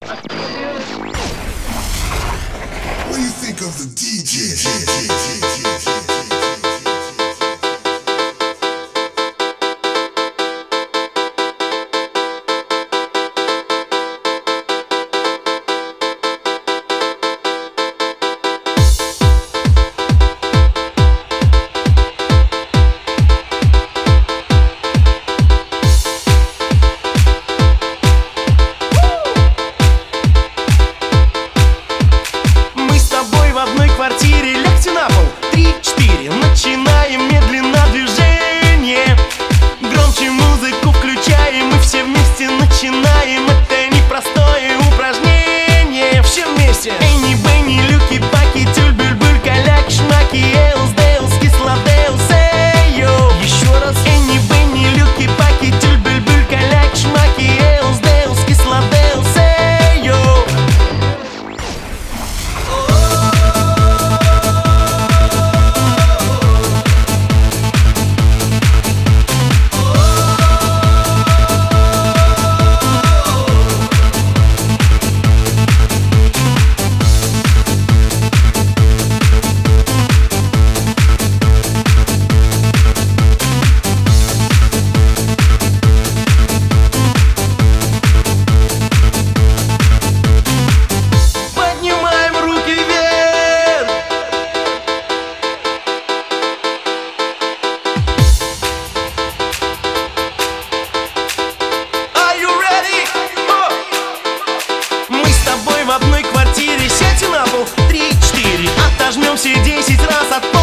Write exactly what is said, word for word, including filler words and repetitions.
What do you think of the ди джей? В одной квартире, лягте на пол, три-четыре. Начинаем медленно движение. Громче музыку включаем, и все вместе начинаем. Это непростое упражнение. Все вместе. Энни, Бенни, Люки, Паки, Тюль, Бюль-Бюль, Каляк, Шмаки, Эйлс, Дейлс, Кислодейлс, эйо. Еще раз. Энни, Бенни, Люки, Паки, Тюль, Бюль-Бюль, Каляк, Шмаки, Эйлс, Дейлс, Кислодейлс, эйо. В одной квартире, сядьте на пол, три-четыре. Отожмемся десять раз от